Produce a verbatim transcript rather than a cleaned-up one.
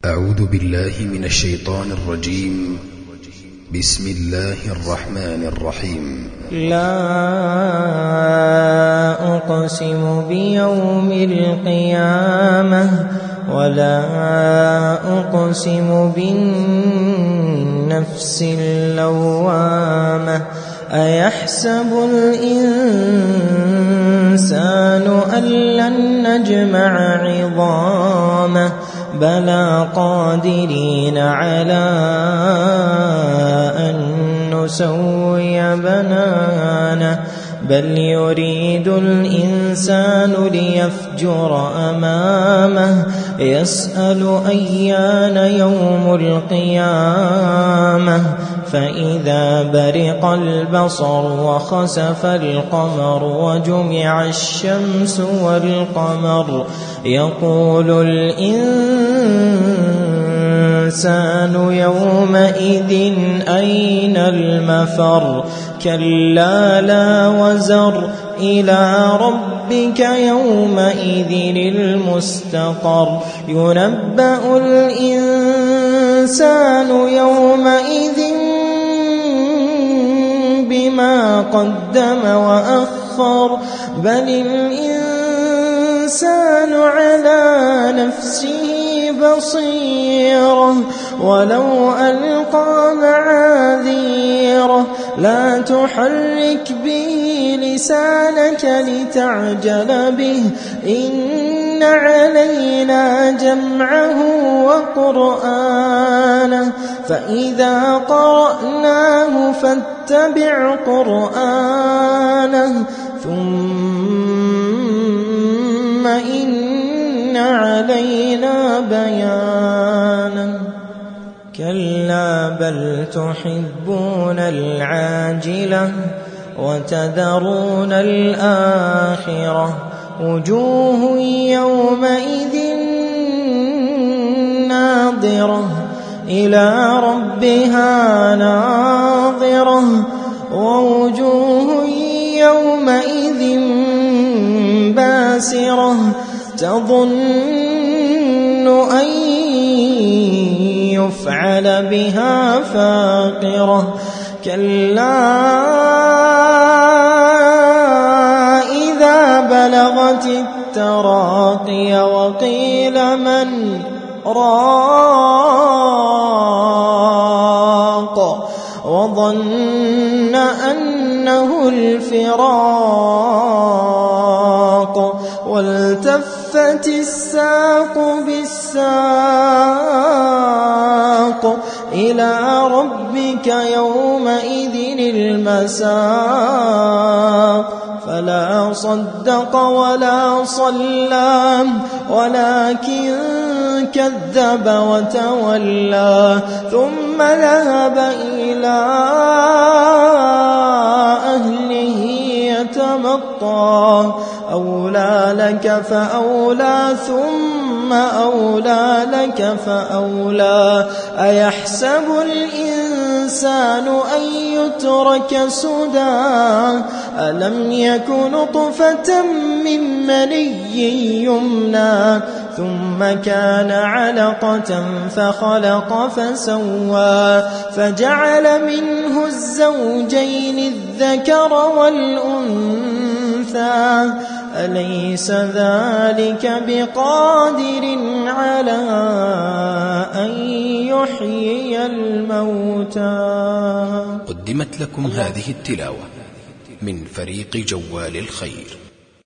أعوذ بالله من الشيطان الرجيم. بسم الله الرحمن الرحيم. لا أقسم بيوم القيامة ولا أقسم بالنفس اللوامة أيحسب الإنسان أن لن نجمع عظامه بلى قادرين على أن نسوي بنانه بل يريد الإنسان ليفجر أمامه يسأل أيان يوم القيامة فإذا برق البصر وخسف القمر وجمع الشمس والقمر يقول الإنسان يومئذ أين المفر كلا لا وزر إلى ربك يومئذ المستقر ينبأ الإنسان يومئذ بما قدم وأخر بل الإنسان على نفسه بصيرة ولو ألقى معاذيره لا تحرك به لسانك لتعجل به إن علينا جمعه وقرآنه فإذا قرأناه فاتبع قرآنه ثم إن علينا بيانه كلا بل تحبون العاجلة وتذرون الآخرة وجوه يومئذ ناظرة إلى ربها ناظرة ووجوه يومئذ باسرة تظن أن يفعل بها فاقرة كلا إذا بلغت التراقي وقيل من راق وظن أنه الفراق والتفت الساق بالساق إلى ربك يومئذ المساق فلا صدق ولا صلى ولكن كذب وتولى ثم ذهب إلى أهله يتمطى أولى لك فأولى ثم أولى لك فأولى أيحسب الإنسان أن يترك سدى ألم يك نطفة من مني يمنى ثم كان علقة فخلق فسوى فجعل منه الزوجين الذكر والأنثى أليس ذلك بقادر على أن يحيي الموتى. قدمت لكم هذه التلاوة من فريق جوال الخير.